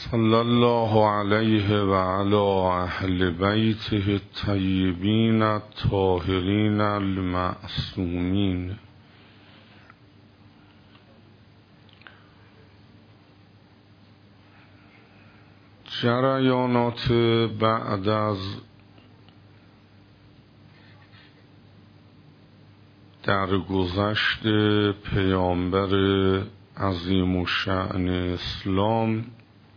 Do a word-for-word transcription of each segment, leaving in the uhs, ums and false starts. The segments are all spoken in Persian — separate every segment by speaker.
Speaker 1: صلی الله علیه و علی اهل بیته الطیبین الطاهرین المعصومین. جریانات بعد از درگذشت پیامبر عظیم الشأن اسلام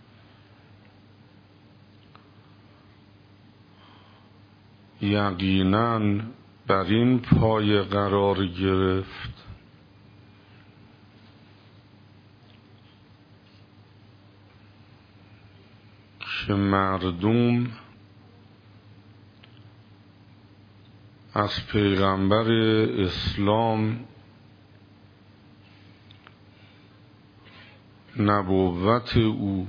Speaker 1: یقیناً بر این پایه قرار گرفت که مردم از پیغمبر اسلام نبوت او،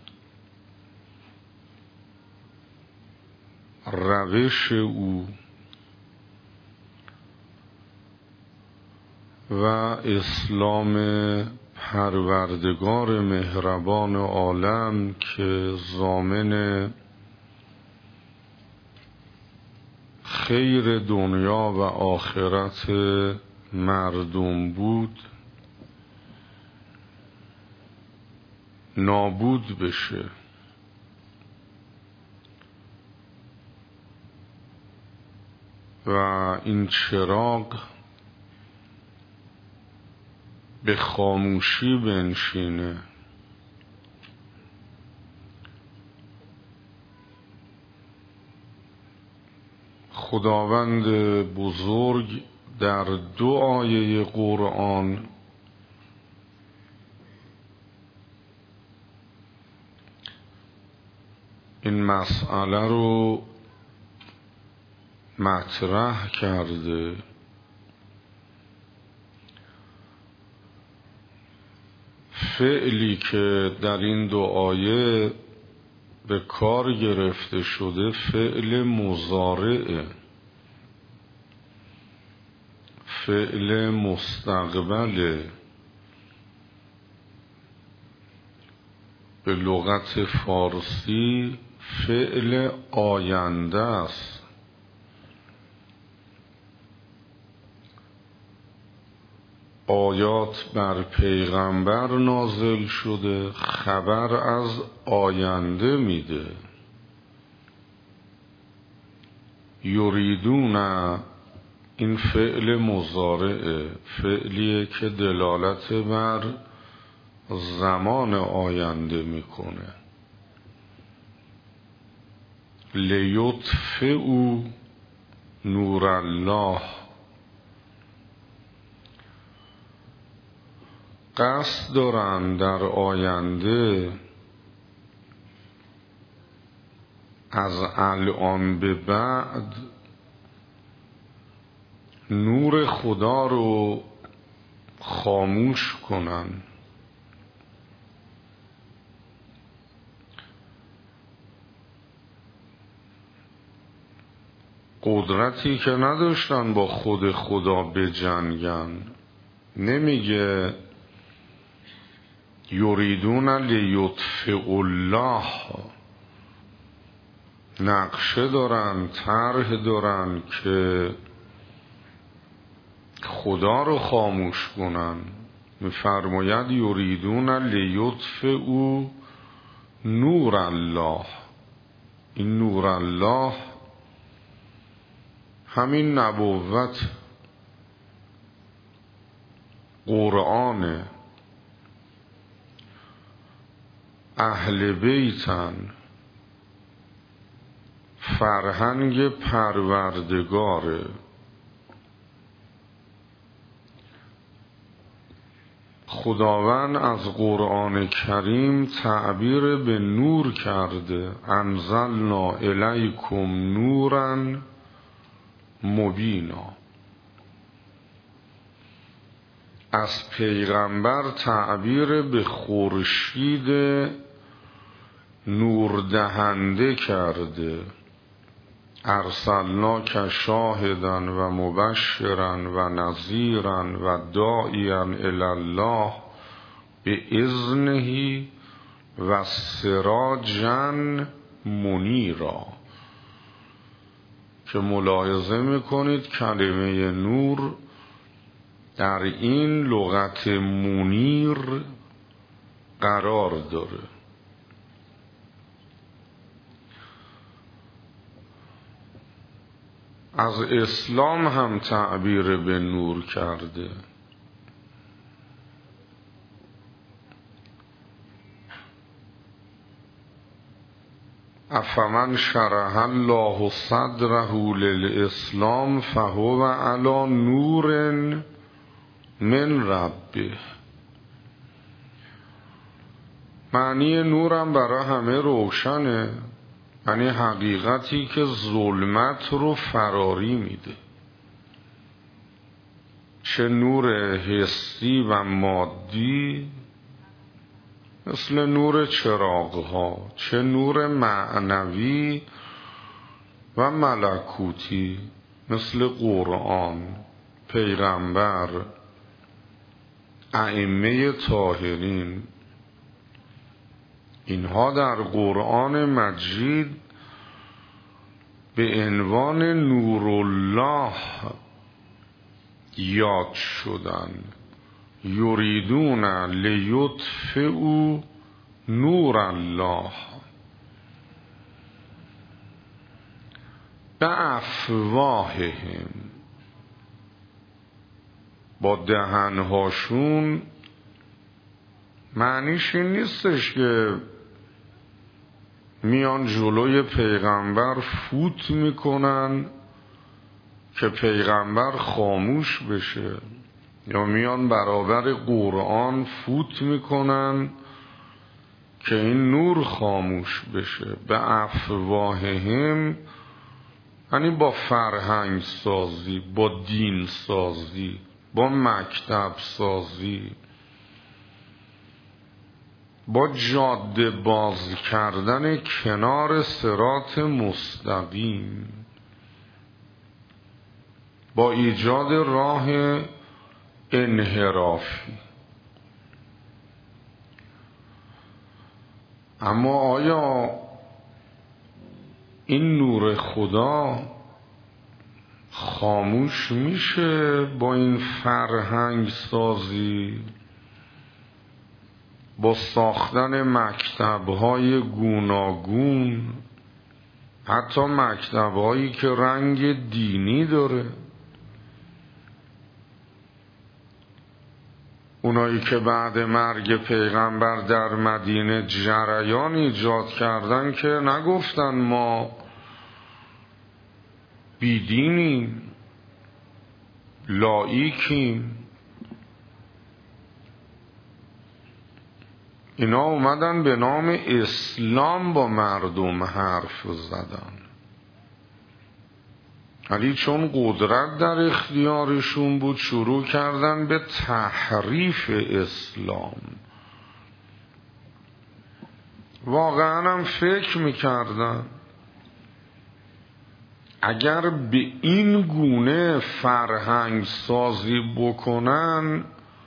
Speaker 1: روش او و اسلام پروردگار مهربان عالم که ضامن خیر دنیا و آخرت مردم بود، نابود بشه. و این چراغ به خاموشی بنشینه. خداوند بزرگ در دو آیه قرآن این مسئله رو مطرح کرده. فعلی که در این دو آیه به کار گرفته شده فعل مضارعه، فعل مستقبله، به لغت فارسی فعل آینده است. آیات بر پیغمبر نازل شده، خبر از آینده میده. یریدون، این فعل مضارعه، فعلیه که دلالت بر زمان آینده میکنه. لیطفئوا نور الله، قصد دارن در آینده از الان به بعد نور خدا رو خاموش کنن. قدرتی که نداشتن با خود خدا بجنگن. نمیگه یریدون لیطفئوا الله، نقشه دارن، طرح دارن که خدا رو خاموش کنن. میفرماید یریدون لیطفئوا نور الله. این نور الله همین نبوت قرآنه. اهل بیتن، فرهنگ پروردگاره. خداوند از قرآن کریم تعبیر به نور کرده. انزلنا الیکم نورا مبینا. از پیغمبر تعبیر به خورشید نور دهنده کرده. ارسلناک شاهدا و مبشرا و نذیرا و داعیا الی الله باذنه و سراجا منیرا، که ملاحظه میکنید کلمه نور در این لغت منیر قرار داره. از اسلام هم تعبیر به نور کرده. افمن شرح الله صدره للاسلام فهو علی نور من ربه. معنی نورم برای همه روشنه، یعنی حقیقتی که ظلمت رو فراری میده، چه نور حسی و مادی مثل نور چراغ‌ها، چه نور معنوی و ملکوتی مثل قرآن، پیغمبر، ائمه طاهرین. اینها در قرآن مجید به عنوان نور الله یاد شدن. یریدون لیطفئوا نور الله بافواههم، با دهنهاشون. معنیش این نیستش که میان جلوی پیغمبر فوت میکنن که پیغمبر خاموش بشه، یا میان برابر قرآن فوت میکنن که این نور خاموش بشه. به افواههم یعنی با فرهنگ سازی، با دین سازی، با مکتب سازی، با جاده باز کردن کنار صراط مستقیم، با ایجاد راه انحرافی. اما آیا این نور خدا خاموش میشه با این فرهنگ سازی، با ساختن مکتب‌های گوناگون، حتی مکتب‌هایی که رنگ دینی داره؟ اونایی که بعد مرگ پیغمبر در مدینه جریان ایجاد کردن که نگفتن ما بیدینیم، لاییکیم. اینا اومدن به نام اسلام با مردم حرف زدن، ولی چون قدرت در اختیارشون بود شروع کردن به تحریف اسلام. واقعا هم فکر میکردن اگر به این گونه فرهنگ سازی بکنن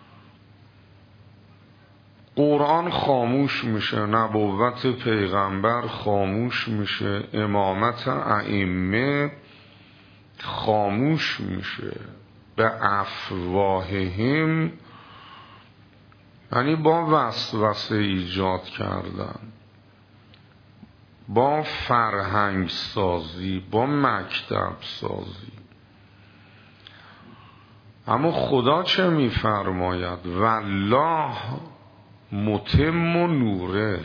Speaker 1: قرآن خاموش میشه، نبوت پیغمبر خاموش میشه، امامت ائمه خاموش میشه. به افواههم یعنی با وسوسه ایجاد کردن، با فرهنگ سازی، با مکتب سازی. اما خدا چه میفرماید؟ والله متم نوره.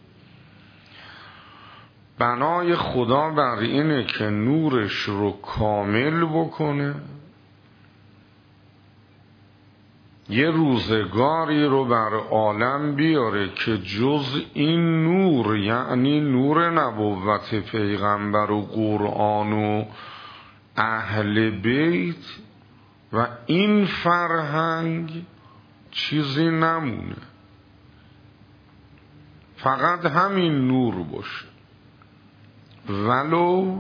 Speaker 1: بنای خدا بر اینه که نورش رو کامل بکنه، یه روزگاری رو بر عالم بیاره که جز این نور، یعنی نور نبوت پیغمبر و قرآن و اهل بیت و این فرهنگ، چیزی نمونه، فقط همین نور باشه. ولو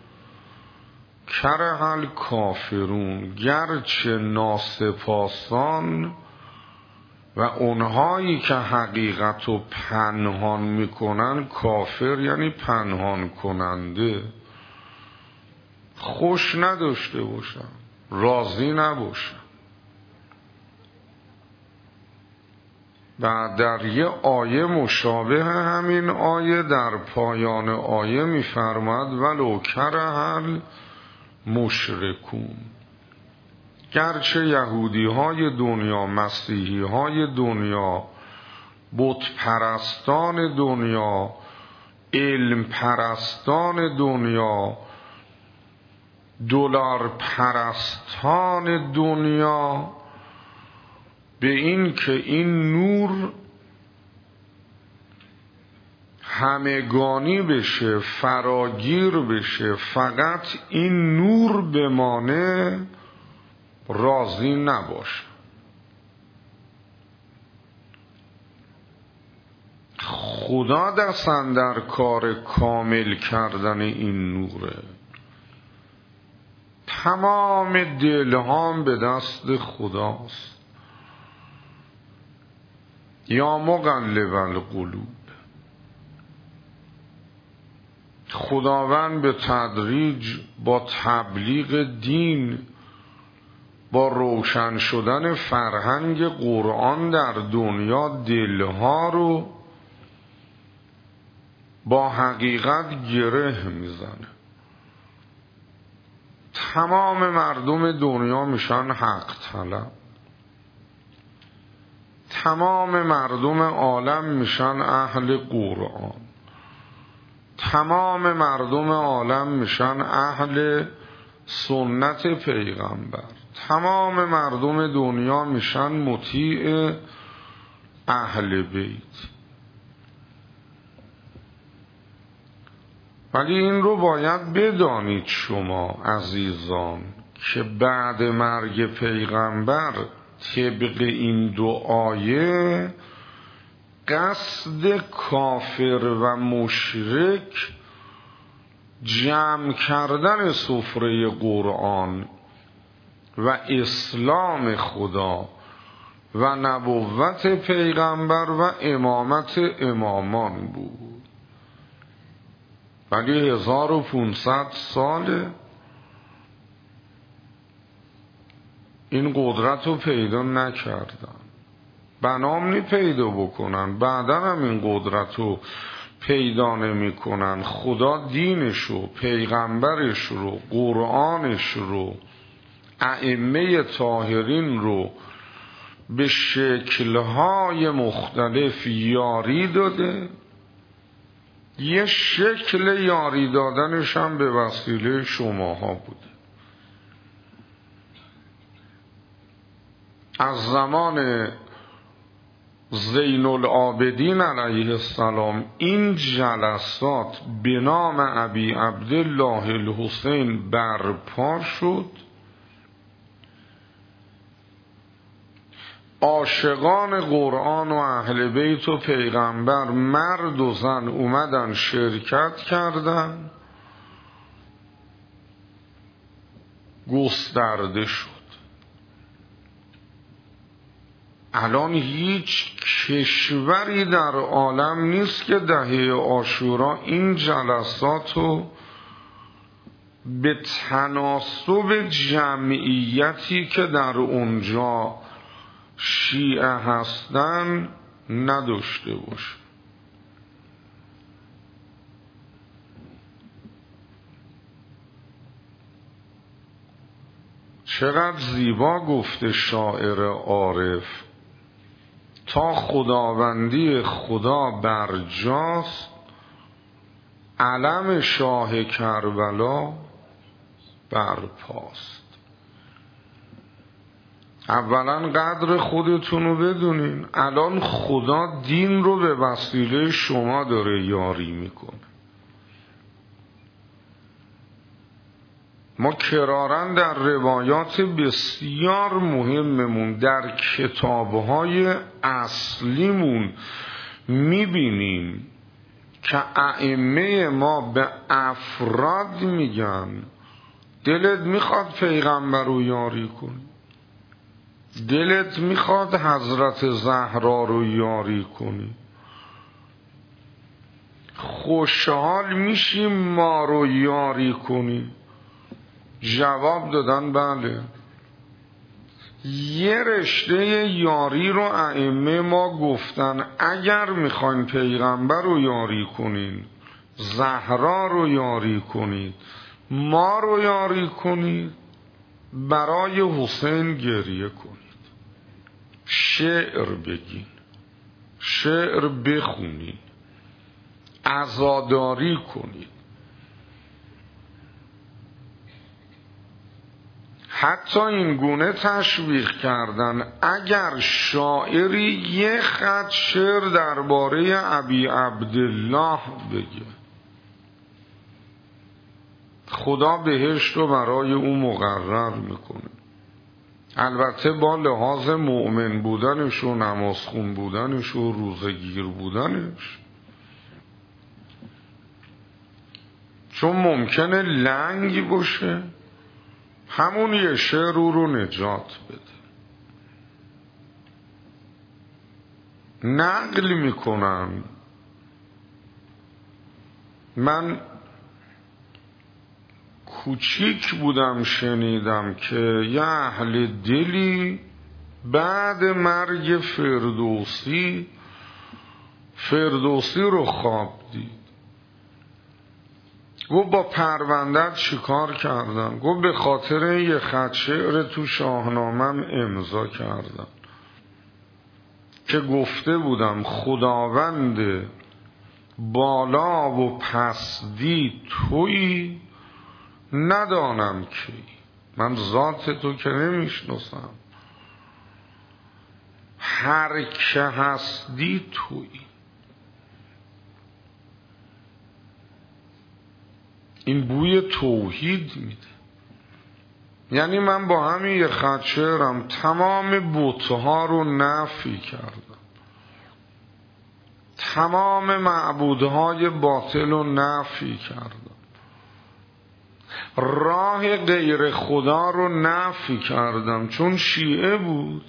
Speaker 1: کره الکافرون، گرچه ناسپاسان و اونهایی که حقیقت رو پنهان میکنن کافر یعنی پنهان کننده، خوش نداشته باشن، راضی نباشن. و در یه آیه مشابه همین آیه در پایان آیه میفرماد ولو کره المشرکون، گرچه یهودی های دنیا، مسیحی های دنیا، بت پرستان دنیا، علم پرستان دنیا، دلار پرستان دنیا به این که این نور همگانی بشه، فراگیر بشه، فقط این نور بمانه، راضی نباشه. خدا دستن در کار کامل کردن این نوره. تمام دلهام به دست خداست. یا مقلب القلوب، خداوند به تدریج با تبلیغ دین، با روشن شدن فرهنگ قرآن در دنیا دلها رو با حقیقت گره میزنه. تمام مردم دنیا میشن حق طلب، تمام مردم عالم میشن اهل قرآن، تمام مردم عالم میشن اهل سنت پیغمبر، تمام مردم دنیا میشن مطیع اهل بیت. ولی این رو باید بدانید شما عزیزان که بعد مرگ پیغمبر طبق این دو آیه قصد کافر و مشرک جمع کردن سفره قرآن و اسلام خدا و نبوت پیغمبر و امامت امامان بود. ولی هزار و پونصد ساله این قدرت رو پیدا نکردن، بنام نی پیدا بکنن، بعدا هم این قدرت رو پیدا نمی کنن. خدا دینش رو، پیغمبرش رو، قرآنش رو، ائمه طاهرین رو به شکل‌های مختلف یاری داده. یه شکل یاری دادنش هم به وسیله شماها بوده. از زمان زین العابدین علیه السلام این جلسات به نام ابی عبدالله الحسین برپا شد. عاشقان قرآن و اهل بیت و پیغمبر مرد و زن اومدن شرکت کردن، گسترده شد. الان هیچ کشوری در عالم نیست که دهه عاشورا این جلسات رو به تناسب جمعیتی که در اونجا شیعه هستن نداشته باشه. چقدر زیبا گفته شاعر عارف، تا خداوندی خدا برجاست، علم شاه کربلا برپاست. اولا قدر خودتون رو بدونین. الان خدا دین رو به وسیله شما داره یاری میکنه. ما کرارن در روایات بسیار مهممون، در کتابهای اصلیمون میبینیم که ائمه ما به افراد میگن دلت میخواد پیغمبر رو یاری کنی، دلت میخواد حضرت زهرا رو یاری کنی؟ خوشحال میشی ما رو یاری کنی؟ جواب دادن بله. یه رشته یاری رو ائمه ما گفتن اگر میخواین پیغمبر رو یاری کنین، زهرا رو یاری کنید، ما رو یاری کنید، برای حسین گریه کنید، شعر بگین، شعر بخونید، عزاداری کنید. حتی این گونه تشویق کردن اگر شاعری یه خط شعر درباره ابی عبدالله بگه، خدا بهشت رو برای او مقرر میکنه. البته با لحاظ مؤمن بودنش و نمازخون بودنش و روزگیر بودنش، چون ممکنه لنگ باشه، همون یه شعر او رو نجات بده. نقل میکنن، من کوچیک بودم شنیدم که یه اهل دلی بعد مرگ فردوسی فردوسی رو خواب دید. گفت با پروندت چیکار کردن؟ گفت به خاطر یه خط شعر تو شاهنامه‌ام امضا کردم که گفته بودم خداوند بالا و پستی تویی، ندانم کی، من ذات تو که نمیشناسم، هر که هستی تویی. این بوی توحید میده. یعنی من با همین یه خط شعرم تمام بت‌ها رو نفی کردم، تمام معبودهای باطل رو نفی کردم، راه غیر خدا رو نفی کردم. چون شیعه بود،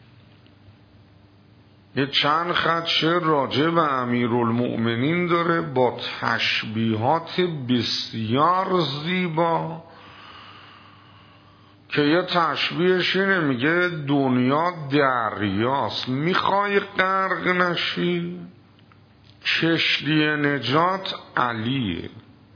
Speaker 1: یه چند خط شعر راجع به امیرالمؤمنین داره با تشبیهات بسیار زیبا که یه تشبیهش اینه، میگه دنیا دریاست، میخوای غرق نشی، کشتی نجات علیه.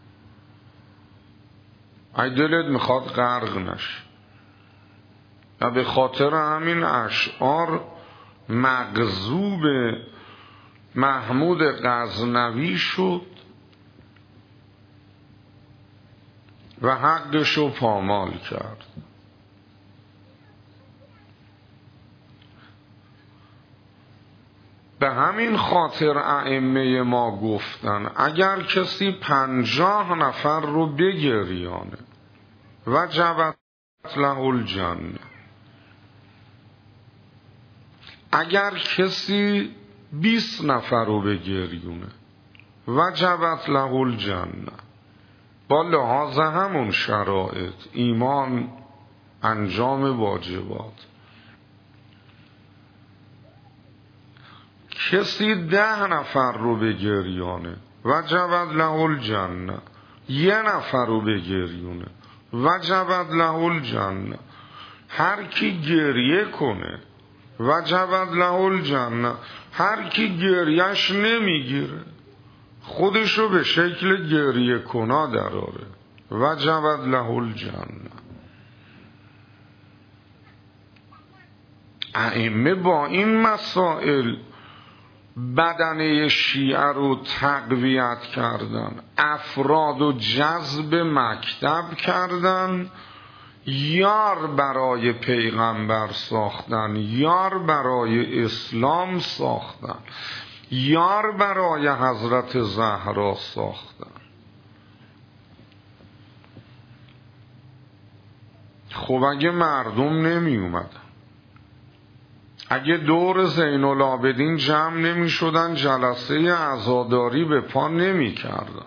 Speaker 1: ای دلت میخواد غرق نشی. و به خاطر همین اشعار مغضوب محمود غزنوی شد و حقشو پامال کرد. به همین خاطر ائمه ما گفتن اگر کسی پنجاه نفر رو بگریانه وجبت له الجنه، اگر کسی بیست نفر رو بگریونه وجبت له الجنه، با لحاظ همون شرایط ایمان، انجام واجبات. کسی ده نفر رو بگریانه وجبت له الجنه، یه نفر رو بگریونه وجبت له الجنه. هر کی گریه کنه وجبت له الجنه، هر کی گریهش نمیگیره خودشو به شکل گریه کنا دراره وجبت له الجنه. ائمه با این مسائل بدنه شیعه رو تقویت کردن، افراد و جذب مکتب کردن، یار برای پیغمبر ساختن، یار برای اسلام ساختن، یار برای حضرت زهرا ساختن. خب اگه مردم نمی اومدن، اگه دور زین العابدین جمع نمی شدن، جلسه عزاداری به پا نمی کردن،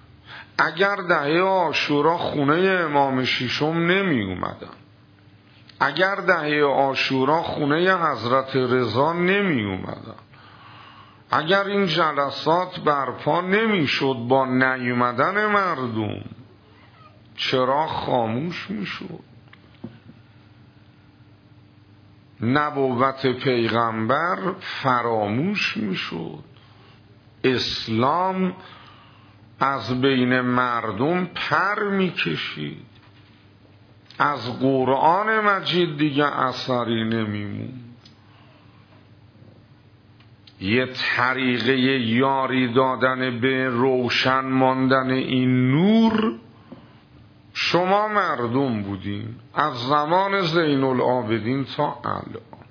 Speaker 1: اگر دهه عاشورا خونه امام ششم نمی اومدن، اگر دهه عاشورا خونه حضرت رضا نمی اومدن، اگر این جلسات برپا نمی شد با نیومدن مردم، چرا خاموش می شد؟ نبوت پیغمبر فراموش می شد، اسلام از بین مردم پر می کشید، از قرآن مجید دیگه اثری نمیمون. یه طریقه یاری دادن به روشن ماندن این نور شما مردم بودین از زمان زین العابدین تا الان.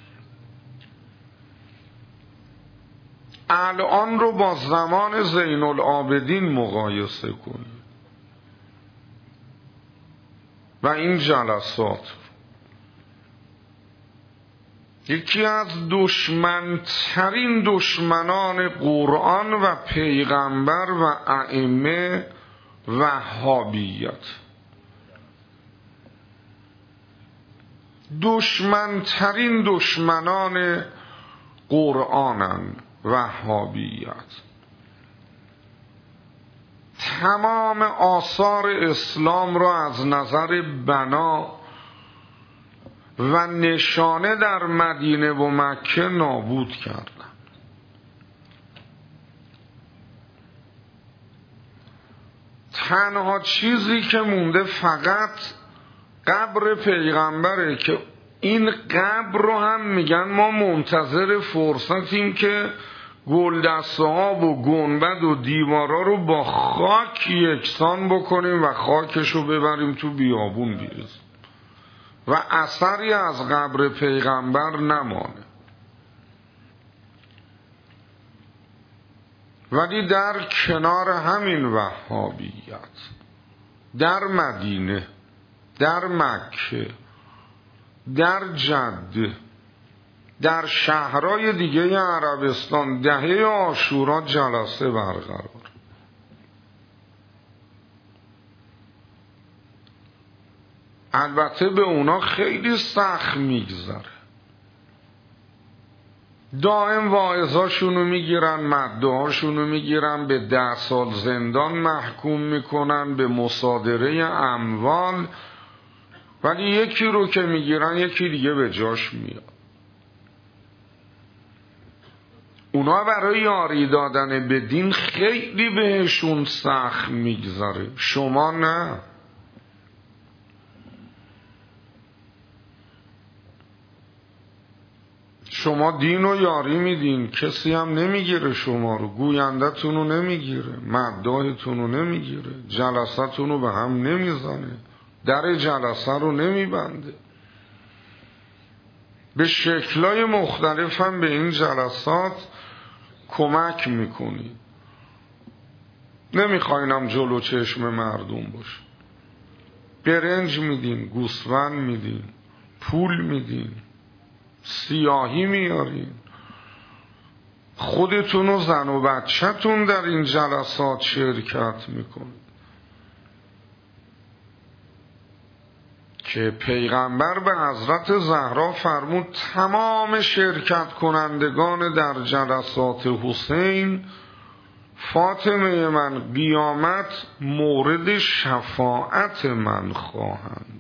Speaker 1: الان رو با زمان زین العابدین مقایسه کنید و این جلسات یکی از دشمنترین دشمنان قرآن و پیغمبر و ائمه وهابیت، دشمنترین دشمنان قرآنن وهابیت. تمام آثار اسلام را از نظر بنا و نشانه در مدینه و مکه نابود کردن. تنها چیزی که مونده فقط قبر پیغمبره که این قبر رو هم میگن ما منتظر فرصتیم که گلدسته ها و گنبد و دیوارا رو با خاک یکسان بکنیم و خاکش رو ببریم تو بیابون بیرزیم و اثری از قبر پیغمبر نمانه. ولی در کنار همین وهابیت در مدینه، در مکه، در جده، در شهرهای دیگه عربستان دهه عاشورا جلسه برقرار. البته به اونا خیلی سخت میگذره، دائم واعظاشونو میگیرن، مدعاشونو میگیرن، به ده سال زندان محکوم میکنن، به مصادره اموال، ولی یکی رو که میگیرن یکی دیگه به جاش میاد. اونا برای یاری دادن به دین خیلی بهشون سخت میگذره، شما نه. شما دین رو یاری میدین، کسی هم نمیگیره شما رو، گوینده تون رو نمیگیره، مداحتون رو نمیگیره، جلسه تون رو به هم نمیزنه، در جلسه رو نمیبنده. به شکلای مختلف هم به این جلسات کمک میکنید. نمیخواینم جلو چشم مردم باشه، برنج میدین، گوسفند میدین، پول میدین، سیاهی میارین، خودتون و زن و بچه‌تون در این جلسات شرکت میکنید که پیغمبر به حضرت زهرا فرمود تمام شرکت کنندگان در جلسات حسین فاطمه من قیامت مورد شفاعت من خواهند.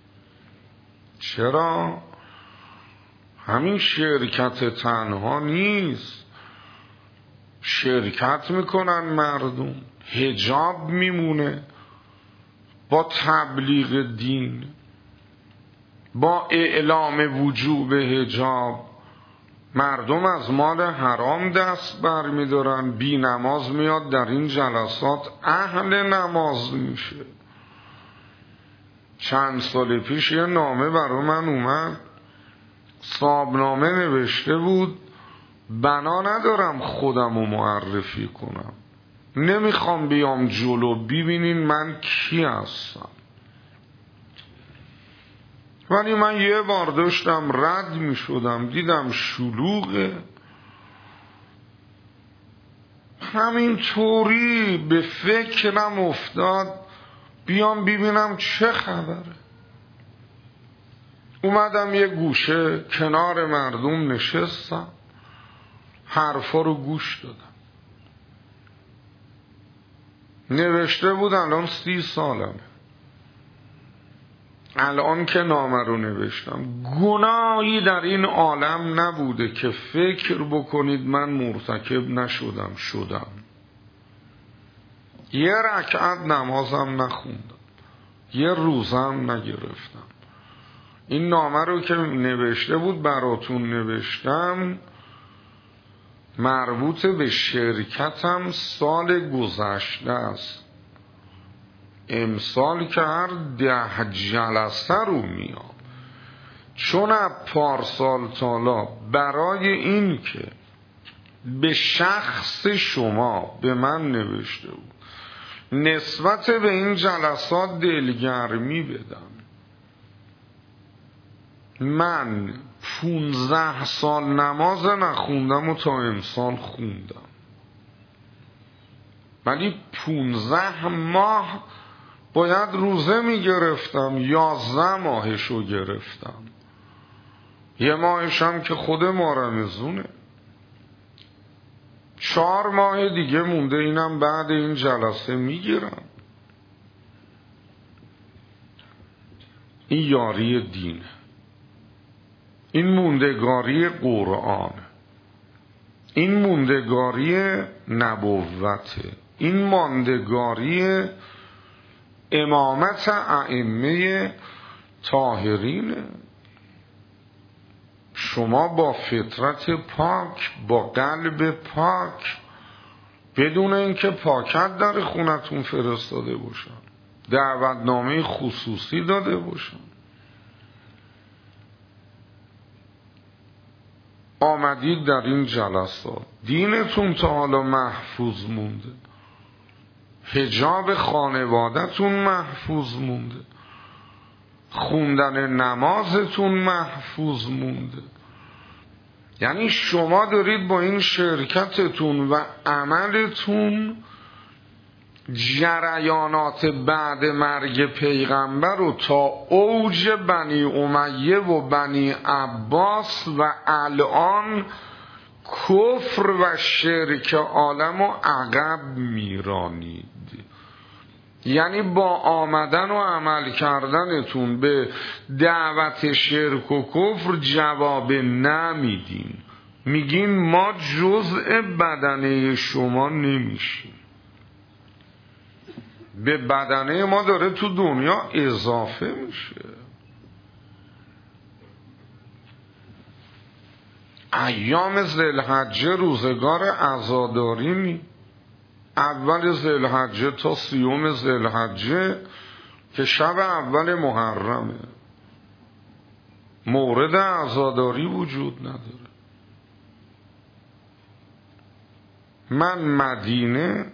Speaker 1: چرا؟ همین شرکت تنها نیست، شرکت میکنن مردم، حجاب میمونه، با تبلیغ دین، با اعلام وجوب حجاب مردم از مال حرام دست بر میدارن، بی نماز میاد در این جلسات اهل نماز میشه. چند سال پیش یه نامه برای من اومد، صاحبنامه نوشته بود بنا ندارم خودم رو معرفی کنم، نمیخوام بیام جلو ببینین من کی هستم، ولی من یه بار داشتم رد می شدم دیدم شلوغه، همینطوری به فکرم افتاد بیام ببینم چه خبره. اومدم یه گوشه کنار مردم نشستم، حرفا رو گوش دادم. نوشته بود الان سی سالمه، الان که نامه رو نوشتم گناهی در این عالم نبوده که فکر بکنید من مرتکب نشدم. شدم. یه رکعت نمازم نخوندم، یه روزم نگرفتم. این نامه رو که نوشته بود براتون نوشتم، مربوط به شرکتم سال گذشته است. امسال که هر ده جلسه رو میام، چون از پارسال تالا برای این که به شخص شما به من نوشته بود نسبت به این جلسات دلگرمی بدم، من پونزده سال نماز نخوندم و تا امسال خوندم، ولی پونزده ماه باید روزه می گرفتم، یازده ماهشو گرفتم، یه ماهشم که خود ما رمزونه، چهار ماه دیگه مونده، اینم بعد این جلسه می گیرم. این یاری دینه، این موندگاری قرآن، این موندگاری نبوته، این ماندگاری امامت ائمه طاهرینه. شما با فطرت پاک، با قلب پاک، بدون اینکه پاکت در خونتون فرستاده باشن، دعوتنامه خصوصی داده باشن، آمدید در این جلسات، دینتون تا حالا محفوظ مونده، حجاب خانوادتون محفوظ مونده، خوندن نمازتون محفوظ مونده. یعنی شما دارید با این شرکتتون و عملتون جریانات بعد مرگ پیغمبر رو تا اوج بنی امیه و بنی عباس و الان کفر و شرک عالم و عقب میرانید. یعنی با آمدن و عمل کردنتون به دعوت شرک و کفر جواب نمیدین، میگین ما جزء بدنه شما نمیشیم، به بدنه ما داره تو دنیا اضافه میشه. ایام ذوالحجه روزگار عزاداری نی، اول ذوالحجه تا سیوم ذوالحجه که شب اول محرمه، مورد عزاداری وجود نداره. من مدینه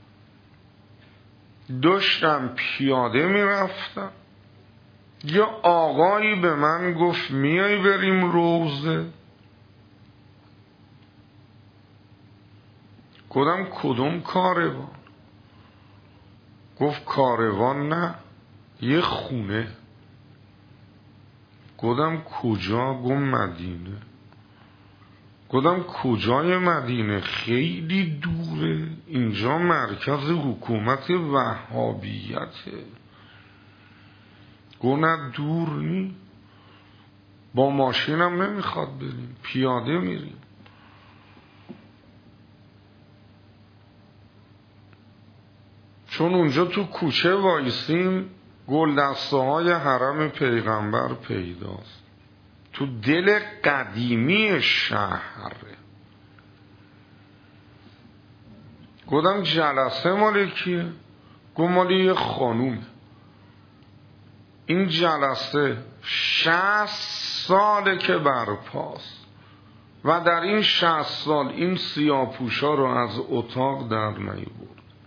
Speaker 1: داشتم پیاده میرفتم، یه آقایی به من گفت میای بریم روزه؟ گفتم کدوم کاروان؟ گفت کاروان نه، یه خونه. گفتم کجا؟ گفت مدینه. گفتم کجای مدینه؟ خیلی دوره، اینجا مرکز حکومت وهابیته. گفت نه دور نی، با ماشینم نمیخواد بریم، پیاده میریم. چون اونجا تو کوچه وایسیم گل دسته های حرم پیغمبر پیداست، تو دل قدیمی شهر. گفتم جلسه مال کیه؟ گفت مال یه خانومه. این جلسه شصت ساله که برپاست و در این شصت سال این سیاه‌پوشا رو از اتاق در نیاورد.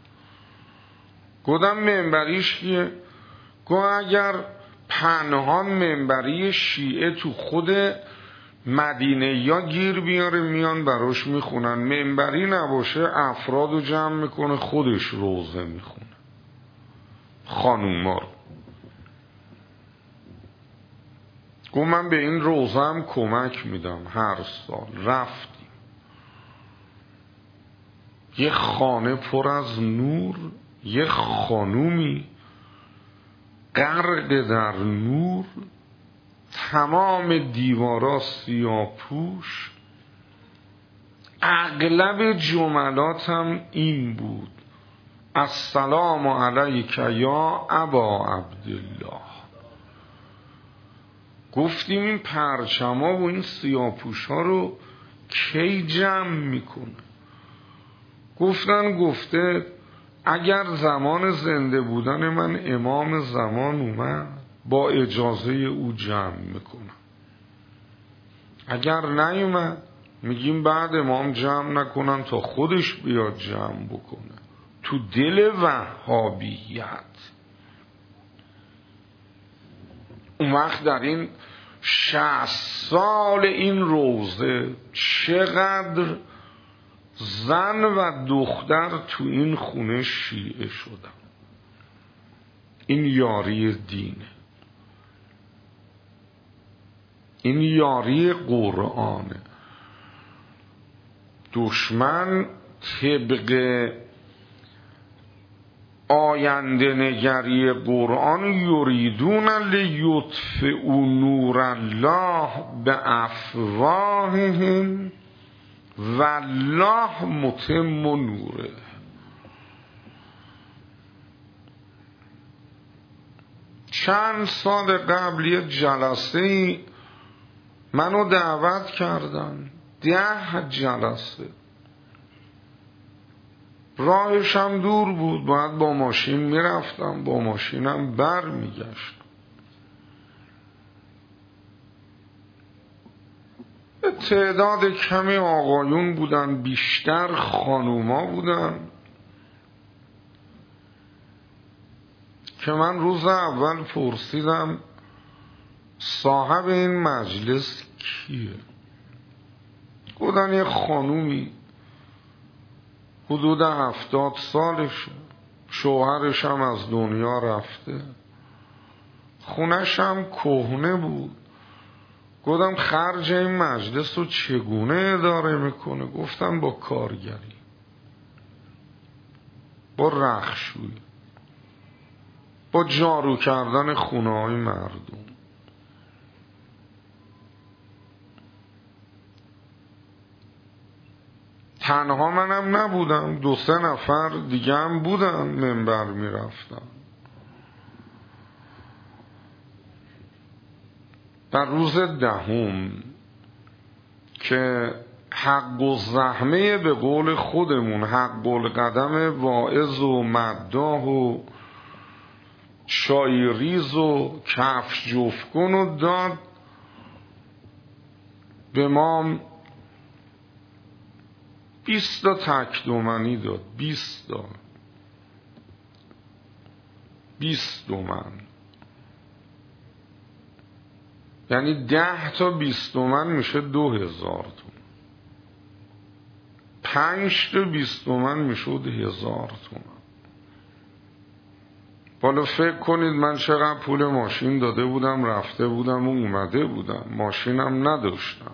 Speaker 1: گفتم منبریش کیه؟ گفت اگر پنهان منبری شیعه تو خود مدینه یا گیر بیاره میان براش میخونن، منبری نباشه افراد رو جمع میکنه خودش روزه میخونه خانوما رو. گفت من به این روزه هم کمک میدم. هر سال رفتیم، یه خانه پر از نور، یه خانومی غرق در نور، تمام دیوارا سیاه‌پوش. اغلب جملاتم این بود: السلام علیک یا ابا عبدالله. گفتیم این پرچما و این سیاه‌پوشا رو کی جمع میکنه؟ گفتن گفته اگر زمان زنده بودن من امام زمان اومد با اجازه او جمع میکنم، اگر نیومد میگیم بعد امام جمع نکنن تا خودش بیاد جمع بکنه. تو دل وهابیت اون وقت در این شصت سال این روزه چقدر زن و دختر تو این خونه شیعه شدن. این یاری دینه، این یاری قرآنه. دشمن طبق آینده نگری قرآن یریدون لیطفئوا نور الله بافواههم والله متم نوره. چند سال قبل یه جلسه منو دعوت کردن، ده جلسه، راهشم دور بود، باید با ماشین میرفتم، با ماشینم بر میگشتم. تعداد کمی آقایون بودن، بیشتر خانوما بودن که من روز اول پرسیدم صاحب این مجلس کیه؟ گفتن یه خانومی حدود هفتاد سالشه، شوهرش هم از دنیا رفته، خونش هم کهنه بود. گفتم خرج این مجلس رو چگونه اداره میکنه؟ گفتم با کارگری، با رخشویی، با جارو کردن خونه های مردم. تنها منم نبودم، دو سه نفر دیگه هم بودن منبر میرفتن. در روز دهم که حق و زحمه به قول خودمون حق القدم واعظ و مداح و شایریز و کفش جفت کن و داد به ما بیست تا تک دومنی داد. بیست تا بیست دومن، یعنی ده تا بیست تومن میشه دو هزار تومن، پنج تا بیست تومن میشود هزار تومن. حالا فکر کنید من چقدر پول ماشین داده بودم، رفته بودم و اومده بودم، ماشینم نداشتم.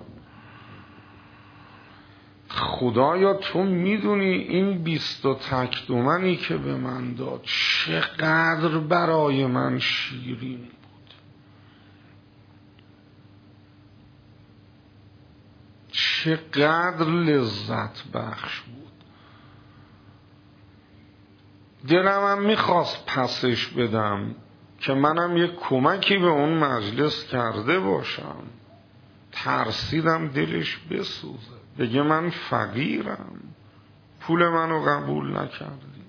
Speaker 1: خدایا تو میدونی این بیست تا تک تومنی که به من داد چقدر برای من شیرین بود، چقدر لذت بخش بود. دلم هم میخواست پسش بدم که منم یک کمکی به اون مجلس کرده باشم. ترسیدم دلش بسوزه، بگه من فقیرم، پول منو قبول نکردی.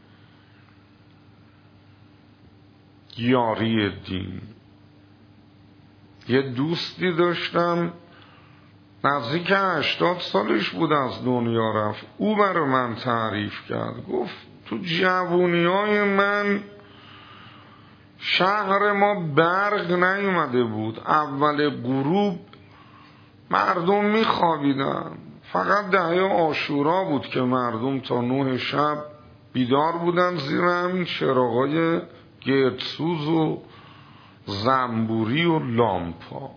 Speaker 1: یاری دین. یه دوستی داشتم نزدیک هشتاد سالش بود از دنیا رفت، او برای من تعریف کرد، گفت تو جوونی های من شهر ما برق نیومده بود، اول غروب مردم میخوابیدن، فقط دهه عاشورا بود که مردم تا نه شب بیدار بودن زیر همین چراغای گردسوز و زنبوری و لامپا.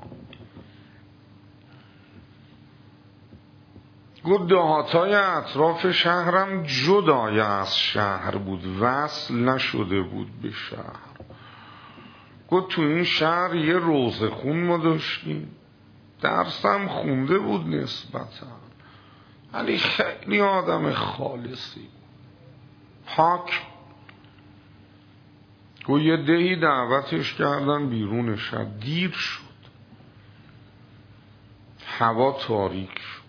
Speaker 1: گفت دهاتای اطراف شهرم جدای از شهر بود، وصل نشده بود به شهر. گفت تو این شهر یه روزه خون ما داشتیم، درسم خونده بود نسبتا، ولی خیلی آدم خالصی بود، پاک. گفت یه دهی دعوتش کردن بیرون شب، دیر شد، هوا تاریک شد،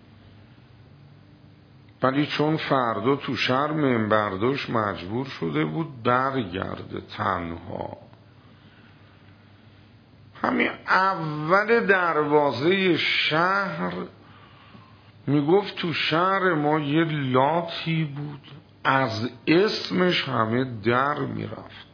Speaker 1: ولی چون فردا تو شهر منبرداش مجبور شده بود برگرده تنها. همین اول دروازه شهر میگفت تو شهر ما یه لاتی بود، از اسمش همه در میرفت.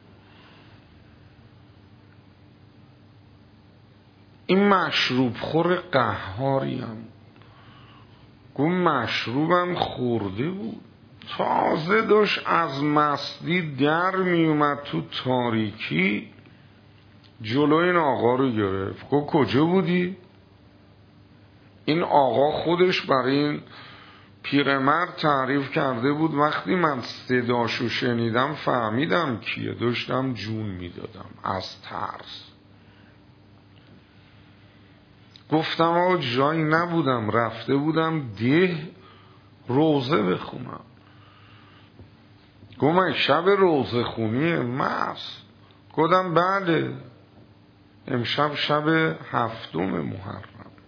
Speaker 1: این مشروب خور قهاریم. گفت مشروبم خورده بود، تازه داشت از مستی در میومد تو تاریکی، جلوی این آقا رو گرفت. گفت کجا بودی؟ این آقا خودش برای این پیرمرد تعریف کرده بود. وقتی من صداشو شنیدم فهمیدم کیه، داشتم جون میدادم از ترس. گفتم آقا جایی نبودم، رفته بودم ده روزه بخونم. گفت من شب روزه خونیه مست؟ گفتم بله، امشب شب هفتم محرم.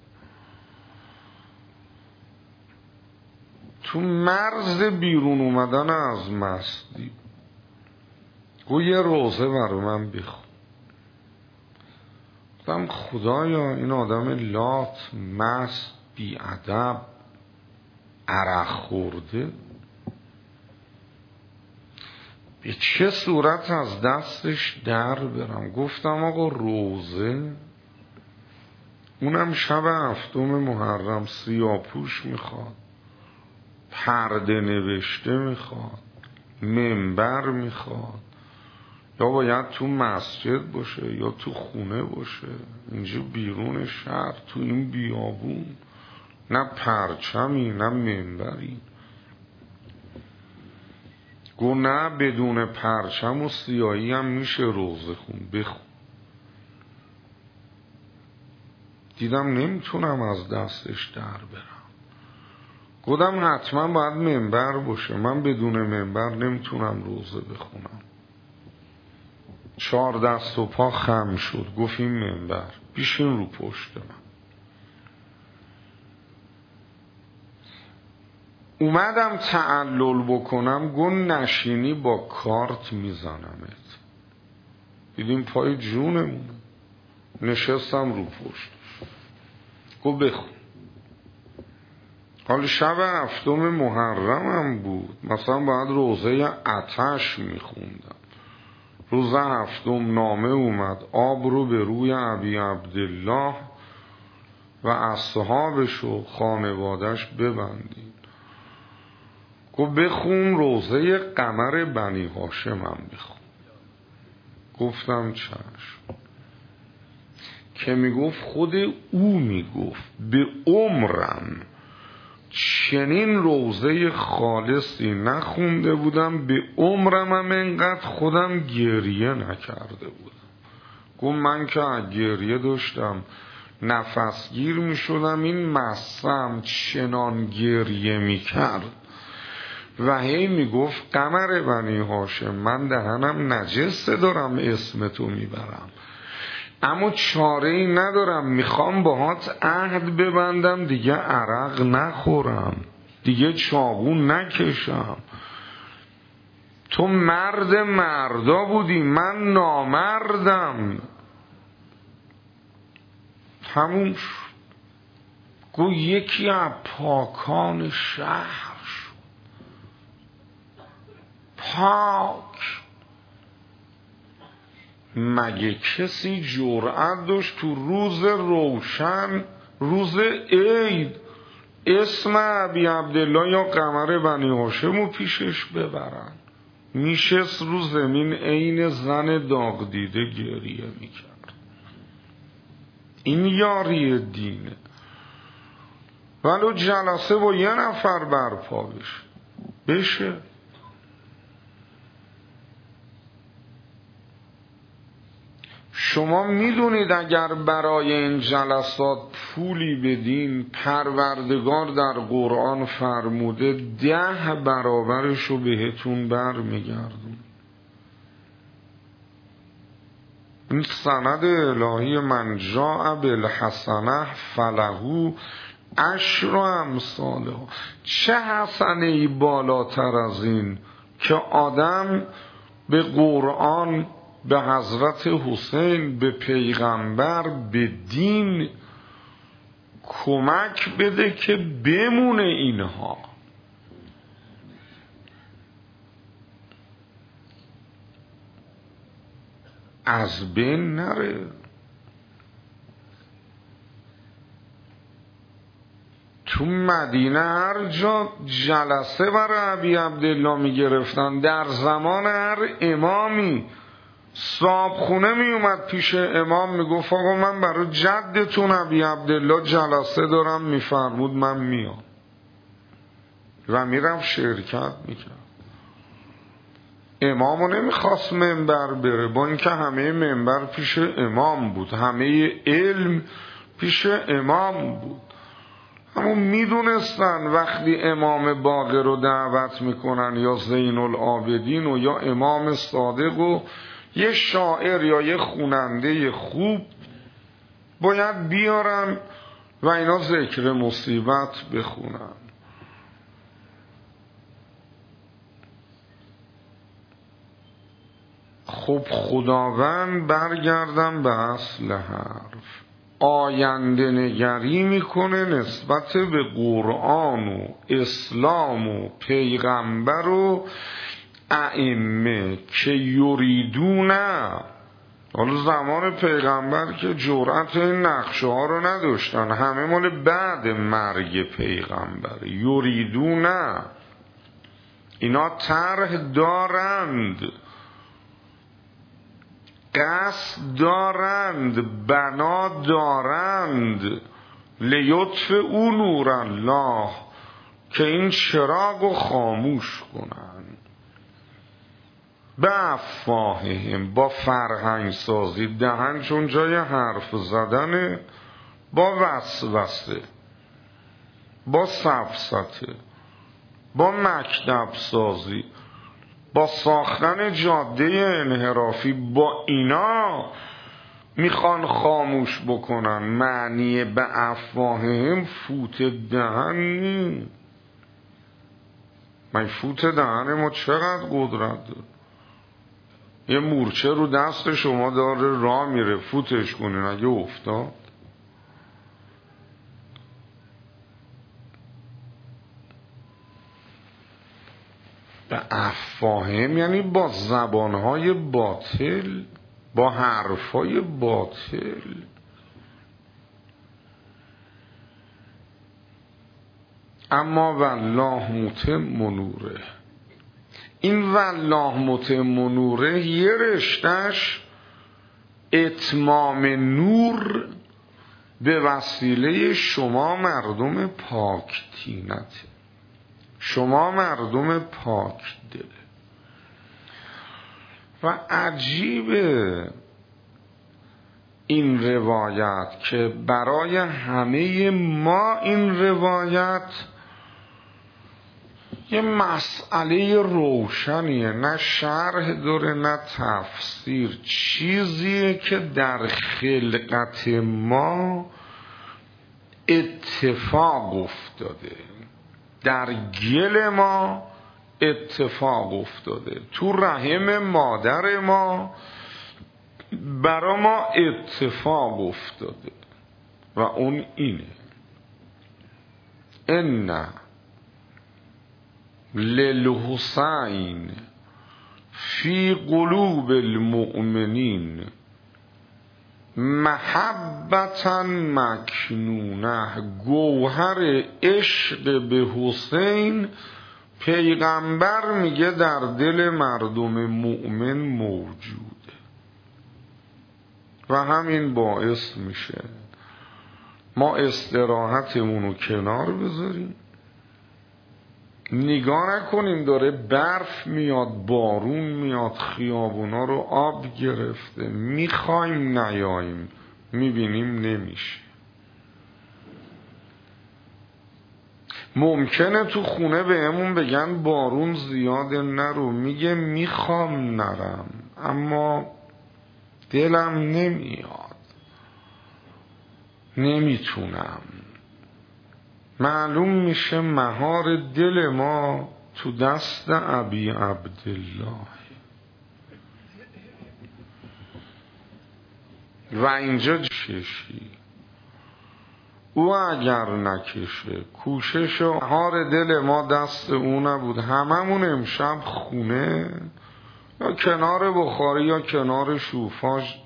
Speaker 1: تو مرز بیرون اومدن از مستی. گفت یه روزه برای من بخون. گفتم خدایا این آدم لات، مست، بیادب، عرق خورده، به چه صورت از دستش در برم؟ گفتم آقا روزه، اونم شب هفتم محرم، سیاپوش میخواد، پرده نوشته میخواد، منبر میخواد، یا باید تو مسجد باشه یا تو خونه باشه، اینجا بیرون شهر تو این بیابون نه پرچمی نه منبری. گو نه بدون پرچم و سیاهی هم میشه روزه خون، بخون. دیدم نمیتونم از دستش در برم. گفتم حتما باید منبر باشه، من بدون منبر نمیتونم روزه بخونم. چهار دست و پا خم شد. گفت این منبر، بیشین رو پشت من. اومدم تعلل بکنم. گفت نشینی با کارت میزنمت. دیدیم پای جونمونه. نشستم رو پشتش. گفت بخون. حالا شب هفتم محرم هم بود، مثلا باید روزه آتش میخوندم. روز هفتم نامه اومد آب رو به روی ابی عبدالله و اصحابش و خانوادش ببندید. گفت بخون روزه قمر بنی هاشم هم بخون. گفتم چشم. که میگفت خود او میگفت به عمرم چنین روزه خالصی نخونده بودم، به عمرم هم انقدر خودم گریه نکرده بودم. گفت من که گریه داشتم نفسگیر می شدم، این مستم چنان گریه می کرد و هی می گفت قمر بنی هاشم من دهنم نجسه دارم اسم تو می برم، اما چاره ای ندارم، میخوام باهات عهد ببندم دیگه عرق نخورم، دیگه چاقو نکشم. تو مرد مردا بودی، من نامردم. تموم شد. گو یکی از پاکان شهر شد، پاک. مگه کسی جرأت داشت تو روز روشن، روز عید، اسم ابی عبدالله یا قمر بنی هاشم رو پیشش ببرن؟ میشست رو زمین عین زن داغ دیده گریه میکرد. این یاری دینه. ولو جلسه با یه نفر برپا بشه بشه. شما میدونید اگر برای این جلسات پولی بدین، پروردگار در قرآن فرموده ده برابرشو بهتون بر میگردون. این سند الهی من جاء بالحسنه فله عشر امثالها. چه حسنه ای بالاتر از این که آدم به قرآن، به حضرت حسین، به پیغمبر، به دین کمک بده که بمونه اینها. از بین نره. تو مدینه هر جا جلسه برای ابی عبدالله می گرفتن، در زمان هر امامی صاحبخونه می اومد پیش امام می گفت آقا من برای جدتون ابی عبدالله جلسه دارم، می فرمود من میام و میرم شرکت میکرد. امامو نمیخواست منبر بره، با اینکه همه منبر پیش امام بود، همه علم پیش امام بود، اما میدونستن وقتی امام باقر رو دعوت میکنن یا زین العابدین و یا امام صادق و یه شاعر یا یه خواننده خوب باید بیارن و اینا ذکر مصیبت بخونن. خب خداوند برگردم به اصل حرف، آینده نگری میکنه نسبت به قرآن و اسلام و پیغمبر و ائمه که یریدونه. حالا زمان پیغمبر که جرأت این نقشه ها رو نداشتن، همه مال بعد مرگ پیغمبر. یریدونه اینا طرح دارند، قصد دارند، بنا دارند، لیطف او نور الله، که این چراغ رو خاموش کنند. به افواههم، با فرهنگ سازی، دهن چون جای حرف زدنه، با وسوسه، با سفسطه، با مکتب سازی، با ساختن جاده انحرافی، با اینا میخوان خاموش بکنن. معنی به افواههم فوت دهن نی. من فوت دهن ما چقدر قدرت داره؟ یه مورچه رو دست شما داره راه میره، فوتش کنین اگه افتاد. به افواهم یعنی با زبانهای باطل، با حرفهای باطل. اما والله متم نوره، این والله متم نوره یه رشتش اتمام نور به وسیله شما مردم پاک تینته، شما مردم پاک دل. و عجیبه این روایت که برای همه ما این روایت یه مسئله روشنیه، نه شرح داره نه تفسیر، چیزیه که در خلقت ما اتفاق افتاده، در گل ما اتفاق افتاده، تو رحم مادر ما برا ما اتفاق افتاده و اون اینه: ان للحسین فی قلوب المؤمنین محبتا مکنونه. گوهر عشق به حسین پیغمبر میگه در دل مردم مؤمن موجوده و همین باعث میشه ما استراحتمون رو کنار بذاریم، نگاه نکنیم داره برف میاد، بارون میاد، خیابونا رو آب گرفته، میخوایم نیاییم، میبینیم نمیشه. ممکنه تو خونه بهمون بگن بارون زیاده نرو، میگه میخوام نرم اما دلم نمیاد، نمیتونم. معلوم میشه مهار دل ما تو دست ابی عبدالله و اینجا ششی او اگر نکشه کوشش و مهار دل ما دست او نبود، هممون امشب خونه یا کنار بخاری یا کنار شوفاژ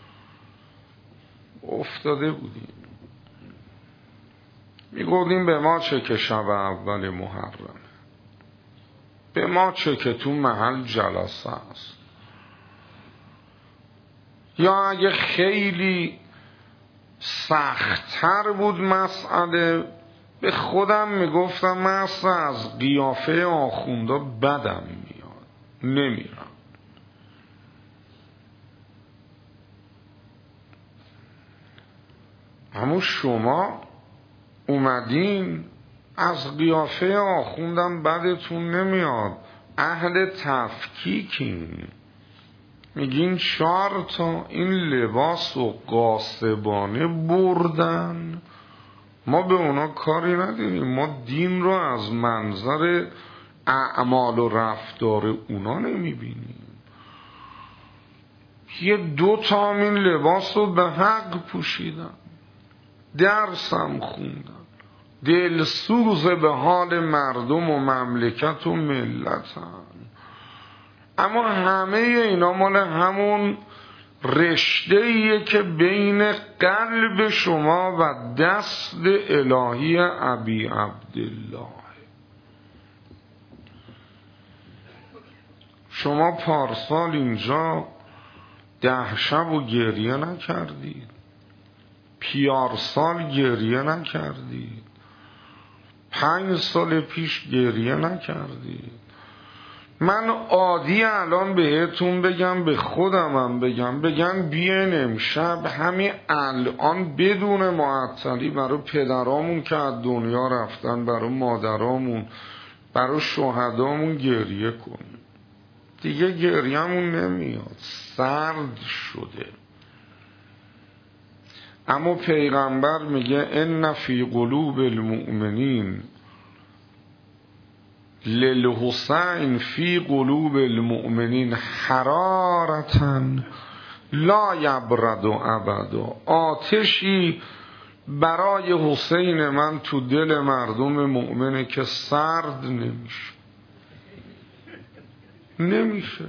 Speaker 1: افتاده بودیم، میگفتیم به ما چه که شب اول محرم، به ما چه که تو محل جلسه است. یا اگه خیلی سخت‌تر بود مسئله، به خودم میگفتم من اصلا از قیافه آخوندا بدم میاد، نمیرم. اما شما اومدین از قیافه آخوندم بدتون نمیاد، اهل تفکیکین، میگین چهار تا این لباس و قاسبانه بردن، ما به اونا کاری نداریم، ما دین رو از منظر اعمال و رفتار اونا نمیبینیم. یه دو تا این لباس رو به حق پوشیدن، درسم خوندن، دلسوز به حال مردم و مملکت و ملتن، اما همه اینا مال همون رشته ایه که بین قلب شما و دست الهی ابی عبدالله. شما پارسال اینجا ده شب و گریه نکردید، پیارسال گریه نکردید، پنج سال پیش گریه نکردید. من عادی الان بهتون بگم، به خودمم بگم، بگن بیاین امشب همین الان بدون معطلی برای پدرامون که از دنیا رفتن، برای مادرامون، برای شهدامون گریه کنیم. دیگه گریه‌مون نمیاد، سرد شده. اما پیغمبر میگه ان فی قلوب المؤمنین للحسین فی قلوب المؤمنین حرارتا لا یبرد ابدا. آتشی برای حسین من تو دل مردم مؤمنه که سرد نمیشه، نمیشه.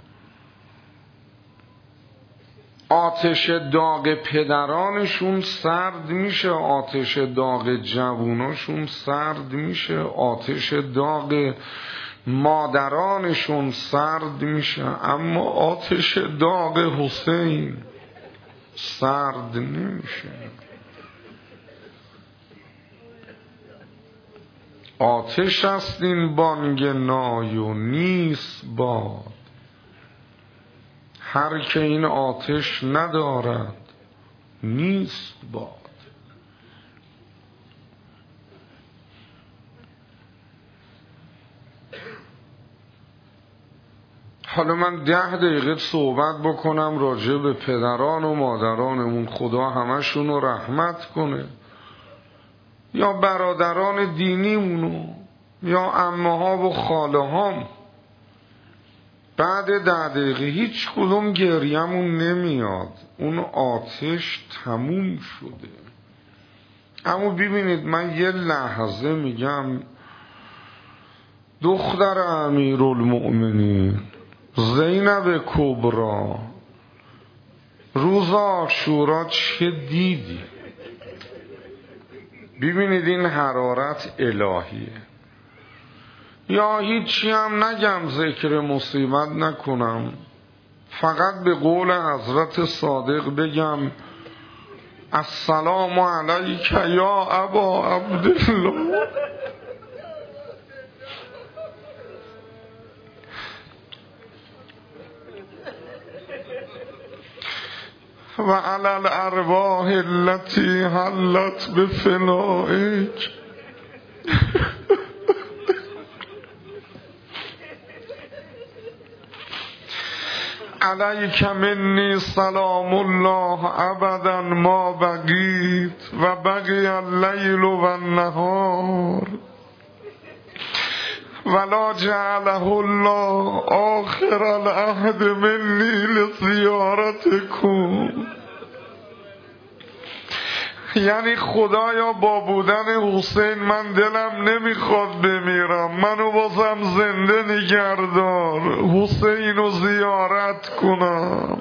Speaker 1: آتش داغ پدرانشون سرد میشه، آتش داغ جووناشون سرد میشه، آتش داغ مادرانشون سرد میشه، اما آتش داغ حسین سرد نمیشه. آتش است این بانگ نای و نیست باد، هر که این آتش ندارد نیست باد. حالا من ده دقیقه صحبت بکنم راجع به پدران و مادرانمون، خدا همشون رو رحمت کنه، یا برادران دینیمونو، یا عمه ها و خاله هام. بعد ده دقیقه هیچ کدوم گریمون نمیاد، اون آتش تموم شده. اما ببینید من یه لحظه میگم دختر امیرالمؤمنین زینب کبرا روز عاشورا چه دیدی؟ ببینید این حرارت الهیه. یا هیچی هم نگم، ذکر مصیبت نکنم، فقط به قول حضرت صادق بگم السلام علیک یا ابا عبدالله. و علی الارواح التي حلت بفنائک. علیک منی سلام الله ابدا ما بقیت و بقی اللیل و النهار ولا جعله الله آخر العهد منی لزیارتکم. یعنی خدایا با بودن حسین من دلم نمیخواد بمیرم، منو بازم زنده نگهدار، حسین رو زیارت کنم.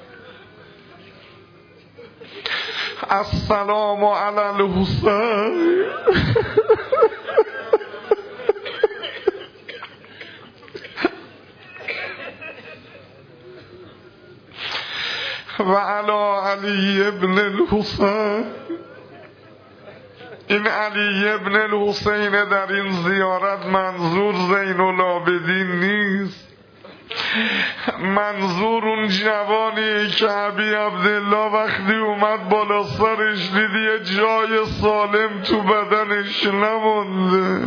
Speaker 1: السلام علی الحسین. و علی علی ابن الحسین. این علی ابن الحسین در این زیارت منظور زین العابدین نیست، منظور اون جوانی که ابی عبدالله وقتی اومد بالا سرش دیدی یه جای سالم تو بدنش نمونده.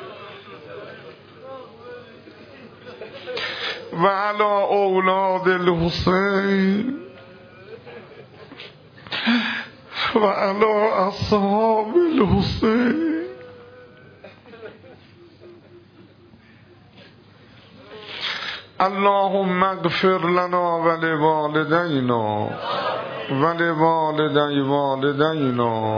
Speaker 1: و علی اولاد الحسین و علی اصحاب الحسین. اللهم اغفر لنا ولوالدینا ولوالدی والدینا.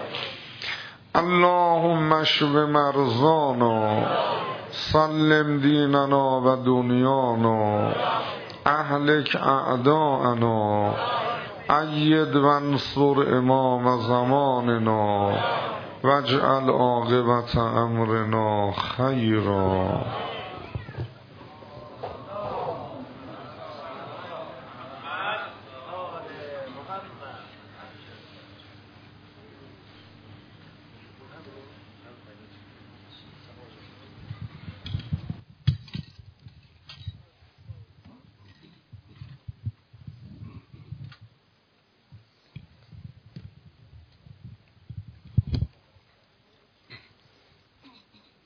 Speaker 1: اللهم اشف مرضانا سلم دیننا و دنیانا اهلک اعداءنا اید و انصر امام زماننا واجعل عاقبت امرنا خیرا.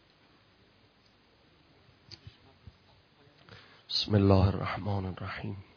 Speaker 2: بسم الله الرحمن الرحیم.